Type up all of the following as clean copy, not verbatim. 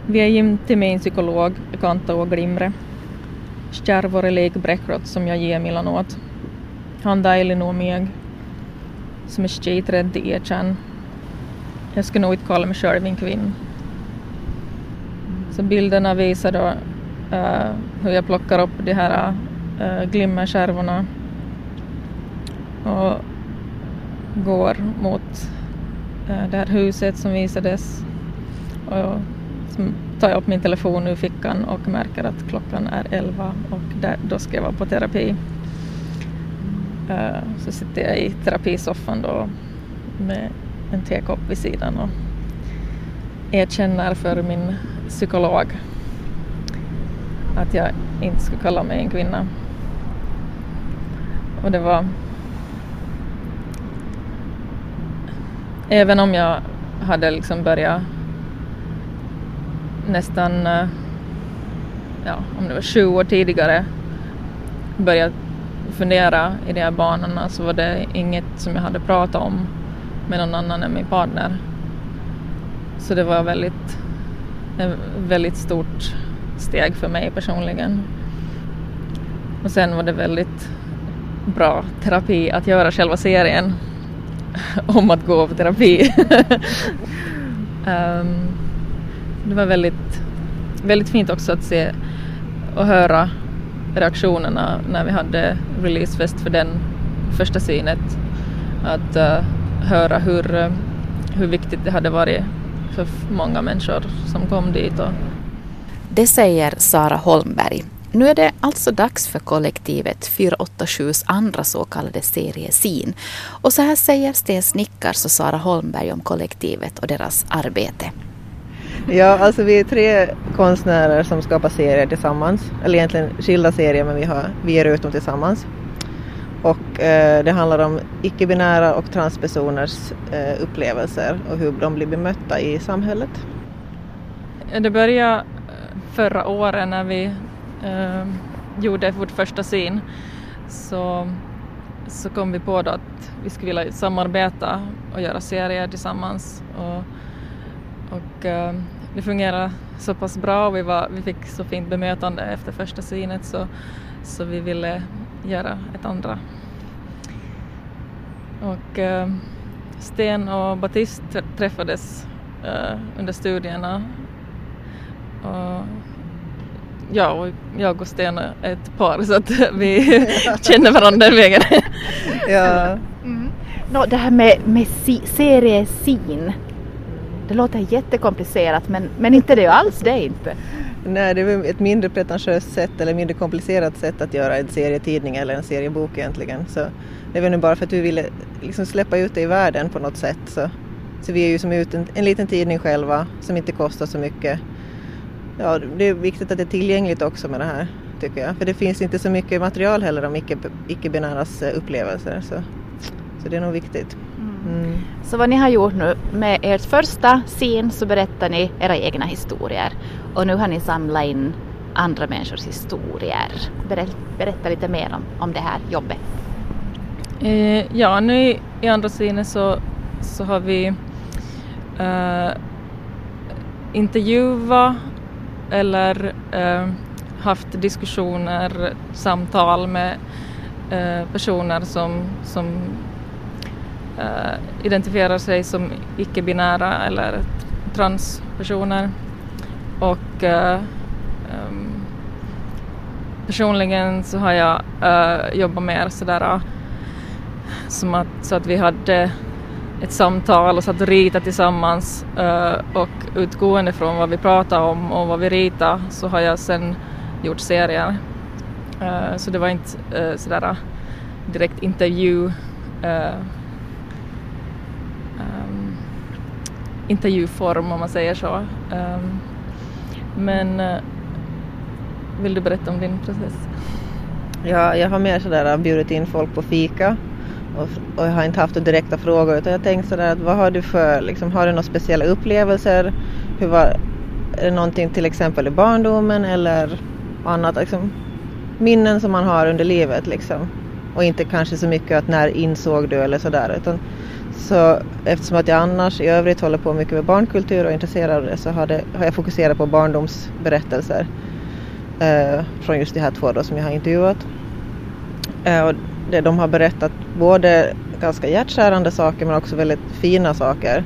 Vi är gimt till min psykolog Kanta och Glimre. Stjärvor är lik bräckrott som jag ger Milan åt. Han dejlig nog mig. Som är skiträdd till erkänn. Jag ska nog inte kalla mig själv en kvinna. Så bilderna visar då hur jag plockar upp de här glimmerskärvorna. Och går mot det här huset som visades. Och så tar jag upp min telefon ur fickan och märker att klockan är 11 och då ska jag vara på terapi. Så sitter jag i terapisoffan då med en tekopp vid sidan och erkänner för min psykolog att jag inte skulle kalla mig en kvinna. Och det var... Även om jag hade liksom börjat nästan, om det var 20 år tidigare, börjat fundera i de här banorna, så var det inget som jag hade pratat om med någon annan än min partner. Så det var ett väldigt stort steg för mig personligen. Och sen var det väldigt bra terapi att göra själva serien om att gå på terapi. Det var väldigt, väldigt fint också att se och höra reaktionerna när vi hade releasefest för den första scenet. Att höra hur viktigt det hade varit för många människor som kom dit. Det säger Sara Holmberg. Nu är det alltså dags för kollektivet 487s andra så kallade serie Sin. Och så här säger Sten Snickars och Sara Holmberg om kollektivet och deras arbete. Ja, alltså vi är 3 konstnärer som skapar serier tillsammans. Eller egentligen skilda serier, men vi ger ut dem tillsammans. Och det handlar om icke-binära och transpersoners upplevelser och hur de blir bemötta i samhället. Det började förra året när vi gjorde vårt första scen. Så kom vi på då att vi skulle vilja samarbeta och göra serier tillsammans. Och det fungerade så pass bra och vi fick så fint bemötande efter första scenet så vi ville göra ett andra. Och Sten och Baptiste träffades under studierna. Och jag och Sten är ett par så att vi känner varandra den vägen. Ja. Det här med serie Sin. Det låter jättekomplicerat men inte det alls det inte. Nej, det är ett mindre pretentiöst sätt eller mindre komplicerat sätt att göra en serietidning eller en seriebok egentligen. Så det är väl nu bara för att vi ville liksom släppa ut det i världen på något sätt. Så vi är ju som ut en liten tidning själva som inte kostar så mycket. Ja, det är viktigt att det är tillgängligt också med det här tycker jag. För det finns inte så mycket material heller om icke-binäras upplevelser. Så det är nog viktigt. Mm. Så vad ni har gjort nu med ert första scen så berättar ni era egna historier. Och nu har ni samlat in andra människors historier. Berätta lite mer om det här jobbet. Nu i andra scenen så har vi intervjuat eller haft diskussioner, samtal med personer som identifierar sig som icke-binära eller transpersoner. Och personligen så har jag jobbat mer sådär så att vi hade ett samtal och satt och ritat tillsammans och utgående från vad vi pratade om och vad vi ritade så har jag sen gjort serier. Så det var inte sådär direkt intervjuform om man säger så. Men vill du berätta om din process? Ja, jag har mer sådär bjudit in folk på fika och jag har inte haft direkta frågor utan jag tänkte sådär att vad har du för, liksom, har du några speciella upplevelser? Är det någonting till exempel i barndomen eller annat liksom, minnen som man har under livet liksom? Och inte kanske så mycket att när insåg du eller sådär. Utan så eftersom att jag annars i övrigt håller på mycket med barnkultur och är intresserad av det, så har jag fokuserat på barndomsberättelser från just de här 2 då som jag har intervjuat. Och de har berättat både ganska hjärtskärande saker men också väldigt fina saker.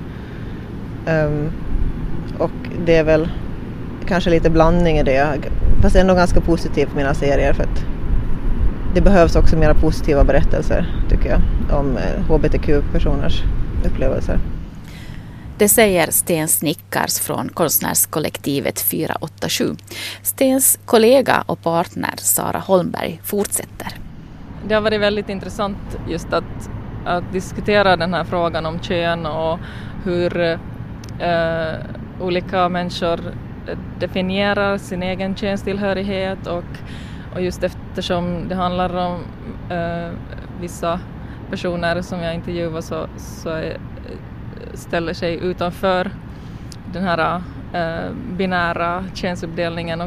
Och det är väl kanske lite blandning i det. Fast ändå ganska positivt mina serier, för att det behövs också mera positiva berättelser tycker jag om hbtq-personers upplevelser. Det säger Sten Snickars från konstnärskollektivet 487. Stens kollega och partner Sara Holmberg fortsätter. Det har varit väldigt intressant just att diskutera den här frågan om kön och hur olika människor definierar sin egen könstillhörighet och just eftersom det handlar om vissa personer som jag intervjuar så ställer sig utanför den här binära könsuppdelningen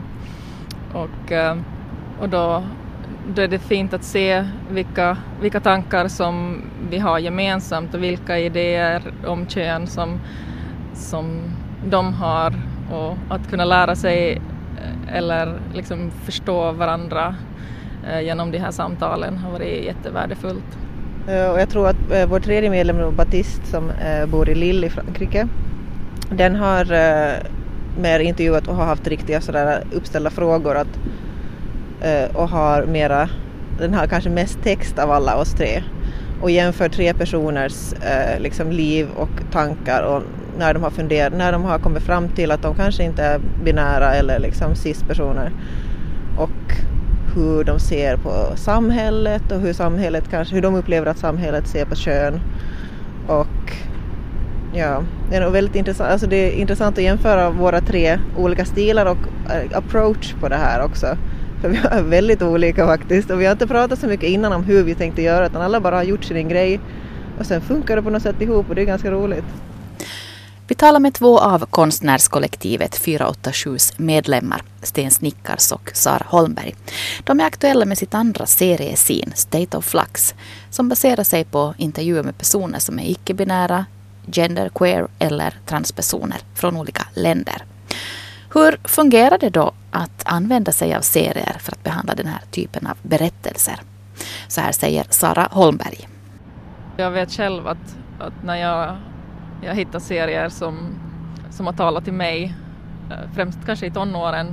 och då är det fint att se vilka tankar som vi har gemensamt och vilka idéer om kön som de har, och att kunna lära sig eller liksom förstå varandra genom de här samtalen har varit jättevärdefullt. Och jag tror att vår 3:e medlem, Baptiste, som bor i Lille i Frankrike, den har mer intervjuat och har haft riktiga sådär uppställda frågor och har mera, den har kanske mest text av alla oss 3 och jämför 3 personers liksom liv och tankar och när de har kommit fram till att de kanske inte är binära eller liksom cis-personer, och hur de ser på samhället och hur de upplever att samhället ser på kön. Och ja, det är nog väldigt intressant. Alltså det är intressant att jämföra våra 3 olika stilar och approach på det här också. För vi är väldigt olika faktiskt, och vi har inte pratat så mycket innan om hur vi tänkte göra, utan alla bara har gjort sin grej och sen funkar det på något sätt ihop, och det är ganska roligt. Vi talar med 2 av konstnärskollektivet 487s medlemmar, Sten Snickars och Sara Holmberg. De är aktuella med sitt andra seriesin, State of Flux, som baserar sig på intervjuer med personer som är icke-binära, genderqueer eller transpersoner från olika länder. Hur fungerar det då att använda sig av serier för att behandla den här typen av berättelser? Så här säger Sara Holmberg. Jag vet själv att när jag hittar serier som har talat till mig, främst kanske i tonåren,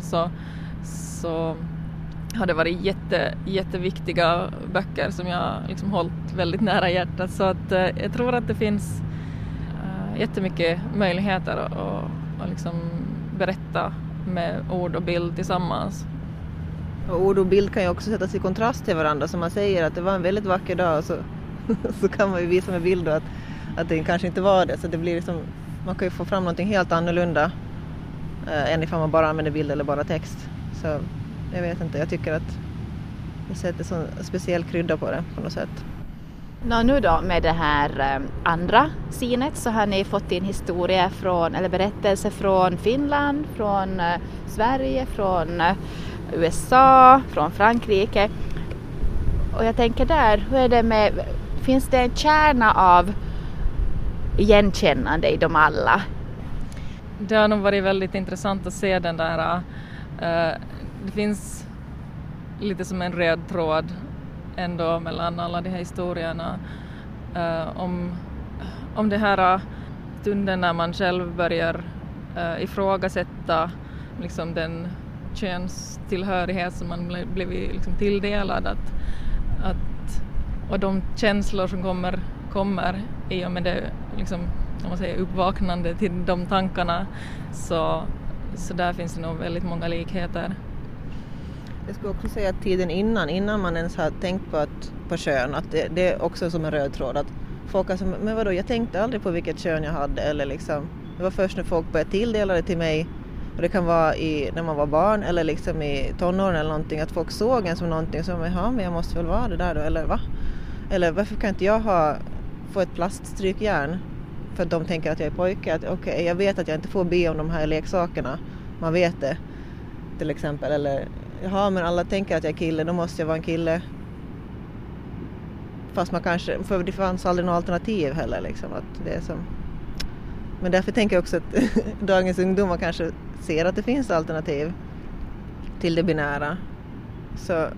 så har det varit jätteviktiga böcker som jag liksom hållit väldigt nära hjärtat. Så att jag tror att det finns jättemycket möjligheter att liksom berätta med ord och bild tillsammans. Och ord och bild kan ju också sättas i kontrast till varandra, som man säger att det var en väldigt vacker dag, så kan man ju visa med bild att det kanske inte var det. Så det blir liksom, man kan ju få fram någonting helt annorlunda än ifall man bara använder bild eller bara text. Så jag vet inte, jag tycker att det sätter så speciell krydda på det på något sätt. Nu då med det här andra sinet så har ni fått in historier eller berättelser från Finland, från Sverige, från USA, från Frankrike. Och jag tänker där, hur är det finns det en kärna av igenkännande i dem alla? Det har nog varit väldigt intressant att se den där, det finns lite som en röd tråd ändå mellan alla de här historierna om det här stunden när man själv börjar ifrågasätta liksom den könstillhörighet som man blivit liksom tilldelad, och de känslor som kommer i och med det liksom, om man säger, uppvaknande till de tankarna, så där finns det nog väldigt många likheter. Jag skulle också säga att tiden innan man ens har tänkt på kön, att det är också som en röd tråd, att folk alltså, men vadå, jag tänkte aldrig på vilket kön jag hade, eller liksom, det var först när folk började tilldela det till mig, och det kan vara när man var barn eller liksom i tonåren eller någonting, att folk såg en som någonting som, men jag måste väl vara det där då, eller va? Eller varför kan inte jag få ett plaststrykjärn för att de tänker att jag är pojke, att okej, jag vet att jag inte får be om de här leksakerna, man vet det till exempel, eller jaha, men alla tänker att jag är kille, då måste jag vara en kille. fast man kanske, för det fanns aldrig något alternativ heller liksom, att det är som. Men därför tänker jag också att dagens ungdomar kanske ser att det finns alternativ till det binära. Så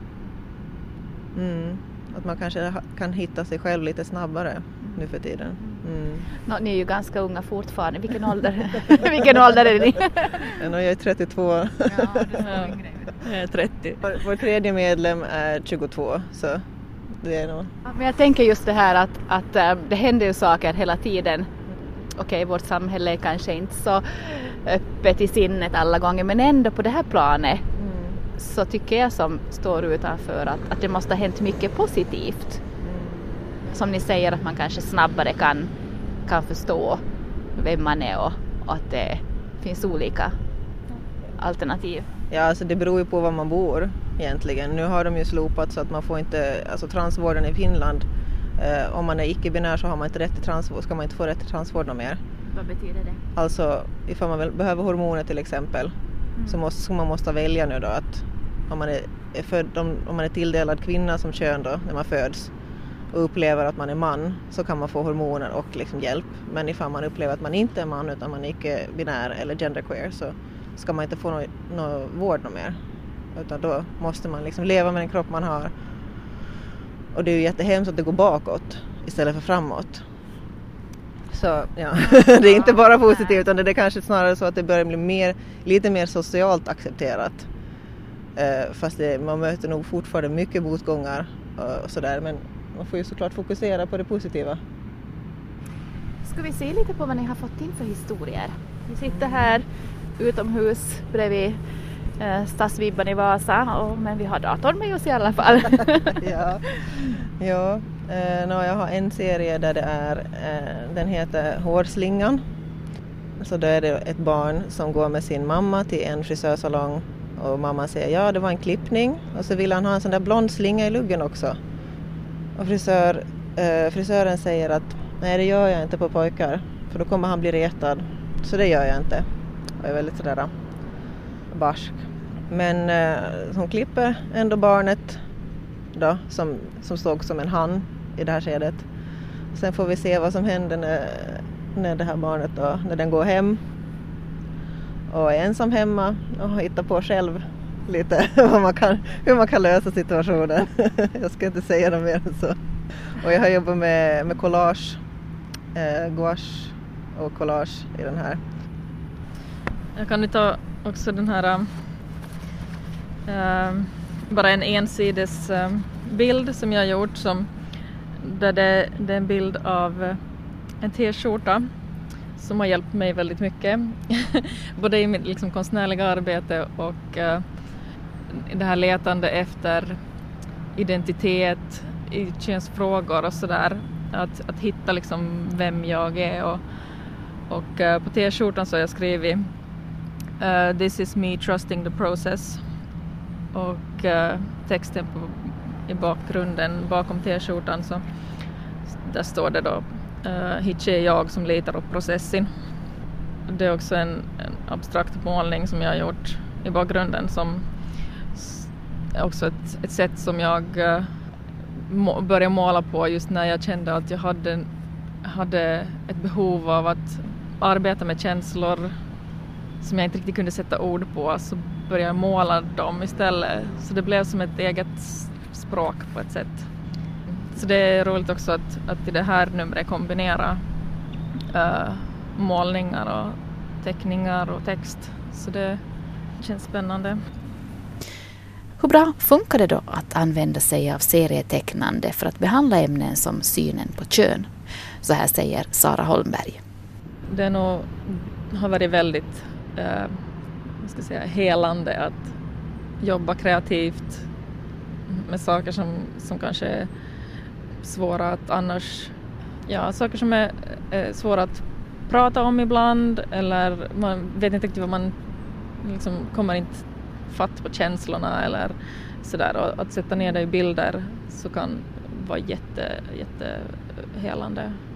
att man kanske kan hitta sig själv lite snabbare nu för tiden. Ni är ju ganska unga fortfarande. Vilken ålder är ni? Jag är 32. Ja, du är yngre. Jag är 30. Vår tredje medlem är 22, så det är nog. Ja, men jag tänker just det här att det händer ju saker hela tiden. Okej, vårt samhälle är kanske inte så öppet i sinnet alla gånger, men ändå på det här planet så tycker jag som står utanför att det måste ha hänt mycket positivt. Som ni säger, att man kanske snabbare kan förstå vem man är och att det finns olika alternativ. Ja, alltså det beror ju på var man bor egentligen. Nu har de ju slopat så att man får inte, alltså transvården i Finland, om man är icke-binär så har man inte rätt till transvård, ska man inte få rätt till transvård någon mer. Vad betyder det? Alltså ifall man behöver hormoner till exempel så man måste välja nu då att om man är tilldelad kvinna som kön då när man föds och upplever att man är man så kan man få hormoner och liksom hjälp. Men ifall man upplever att man inte är man utan man är icke-binär eller genderqueer så ska man inte få någon vård mer. Utan då måste man liksom leva med den kropp man har. Och det är ju jättehemskt att det går bakåt istället för framåt. Så ja, det är inte bara positivt utan det är kanske snarare så att det börjar bli lite mer socialt accepterat. Fast man möter nog fortfarande mycket motgångar och sådär, men man får ju såklart fokusera på det positiva. Ska vi se lite på vad ni har fått in för historier? Vi sitter här utomhus bredvid Stadsvibban i Vasa, men vi har datorn med oss i alla fall. Ja. Jag har en serie där det är, den heter Hårslingan. Så då är det ett barn som går med sin mamma till en frisörsalong och mamman säger ja det var en klippning och så vill han ha en sån där blond slinga i luggen också. Och frisören säger att nej det gör jag inte på pojkar för då kommer han bli retad. Så det gör jag inte. Och är väldigt sådär barsk. Men hon klipper ändå barnet då, som såg som en han i det här skedet. Sen får vi se vad som händer när det här barnet då, när den går hem och är ensam hemma och hittar på själv lite hur man kan lösa situationen. Jag ska inte säga något mer än så. Och jag har jobbat med collage, gouache och collage i den här. Jag kan ta också den här bara en ensides bild som jag har gjort där det är en bild av en t-skjorta som har hjälpt mig väldigt mycket. Både i mitt liksom konstnärliga arbete och det här letande efter identitet i könsfrågor och sådär. Att hitta liksom vem jag är och på t-skjortan så har jag skrivit This is me trusting the process. Och texten i bakgrunden bakom t-skjortan så där står det då Hitche är jag som litar på processen. Det är också en abstrakt målning som jag har gjort i bakgrunden som också ett sätt som jag började måla på just när jag kände att jag hade ett behov av att arbeta med känslor som jag inte riktigt kunde sätta ord på, så började jag måla dem istället. Så det blev som ett eget språk på ett sätt. Så det är roligt också att i det här numret kombinera målningar och teckningar och text. Så det känns spännande. Hur bra funkar det då att använda sig av serietecknande för att behandla ämnen som synen på kön? Så här säger Sara Holmberg. Det har varit väldigt helande att jobba kreativt med saker som kanske är svåra att annars, saker som är svåra att prata om ibland, eller man vet inte riktigt vad man liksom kommer inte fatt på känslorna eller sådär, och att sätta ner det i bilder så kan vara jätte helande.